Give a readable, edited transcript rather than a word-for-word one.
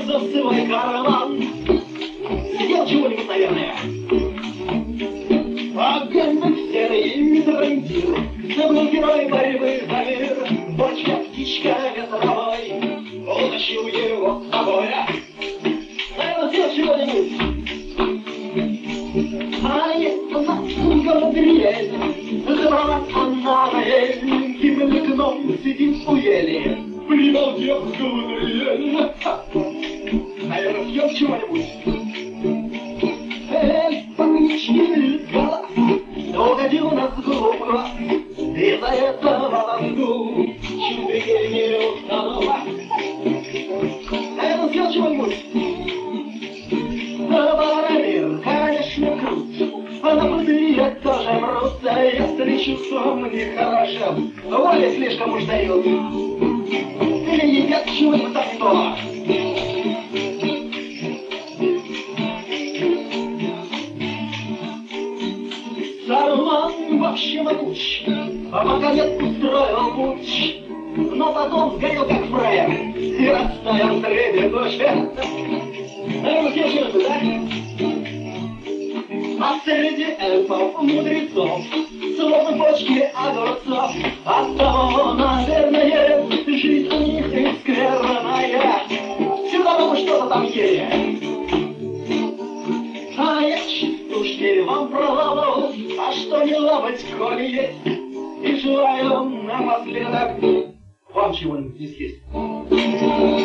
за свой карман. Съел чего-нибудь, наверное. Агент серый митрантир, забыл герой борьбы за мир. Бочка, птичка ветровой, утащил его с собой. Наверное, съел чего-нибудь. А есть у нас Габриэль, забрала она на ель, гибель гном сидит у ели. Прибалдел Габриэль. Наверное, съел чего-нибудь. Эй, панички, гала, уходи у нас глупо, и за это волоску чудо не установа. Наверное, съел чего-нибудь. Барамир, конечно, крут, а на пустыре тоже мрутся, если чувством нехорошим, воля слишком уж дают. Или едят чего-нибудь такого. Сарман вообще могуч, а наконец устроил путь, но потом сгорел как фраер и растаял среди ночи. Наверное, все жертвы, да? А среди эльфов, мудрецов, словно почки огурцов, оттого, наверное, жизнь у них искренная. Всегда потому что-то там есть. А я частушки вам провалу, а что не ломать, коли есть. И желаю напоследок вам чего-нибудь не съесть.